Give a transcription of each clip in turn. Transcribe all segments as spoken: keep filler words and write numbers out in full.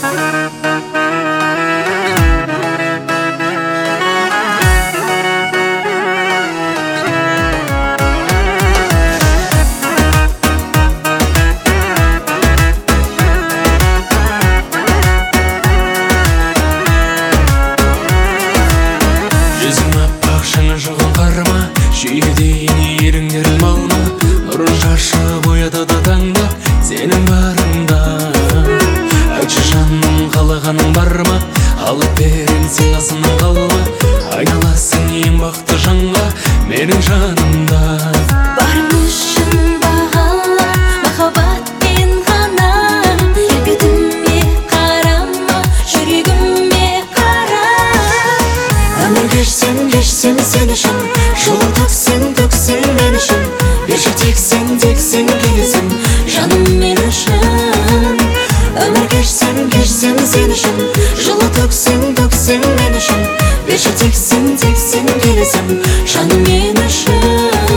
Сүйедейін еріңдер мауна, нұрын шашып оятады таңда сенің барыңда. Айтшы жаным, қалағаның бар ма? Алып берем сен қасымнан қалма. Айналасың ең бақытты жанға менің жанымда. Бармышын бағала, махаббатпен ғана. Бетіме қарама, жүрегіме қара. Өмір кешсем, кешсем сен үшін, жол төксең, төксең мен үшін. Берші тексең, тексең келесің, жаным мен үшін. Өмір кешсем, кешсем сен үшін, жол төксең, төксең мен үшін. Берші тексең, тексең келесің, жаным мен үшін.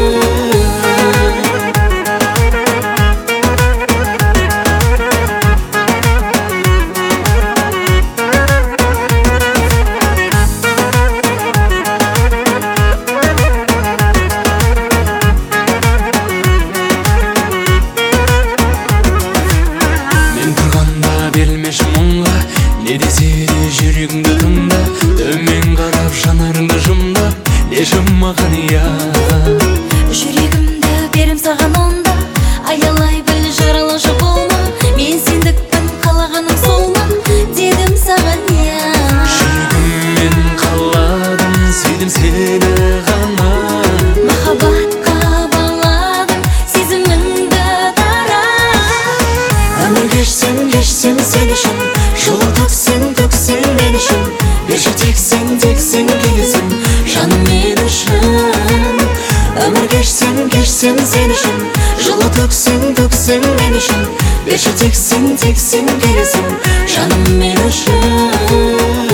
Берілмеші мұңға, не десе де жүрегіңді тыңда. Төмен қарап жанарыңды жұмда, не жұммаған я. Жүрегімді берем саған онда, аялай біл жаралашы болма. Мен сендікпін, қалағаным сол ма, дедім саған я. Жүрегіммен қаладым, сүйдім сені ғана. Махаббатқа баладым, сезіміңді дара. Өмір кешсем, кешсем сен үшін, жол төксең, төксең мен үшін. Берші тексең, тексең келесің, жаным мен үшін. Өмір кешсем, кешсем сен үшін, жол төксең, төксең мен үшін. Берші тексең, тексең келесің, жаным мен үшін.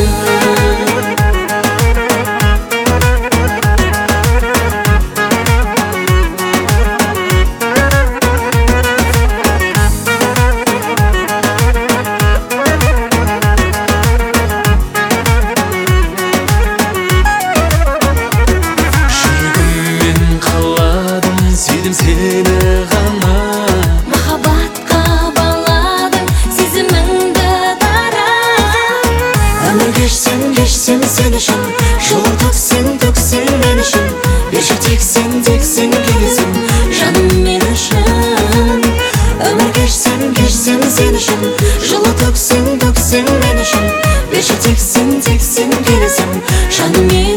Сені ғана. Махаббатқа баладым, сезіміңді дара. Өмір кешсем, кешсем сен үшін, жол төксең, төксең мен үшін. Берші тексең, тексең келесің, жаным мен үшін. Өмір кешсем, кешсем сен үшін, жол төксең, төксең мен үшін. Берші тексең, тексең келесің, жаным мен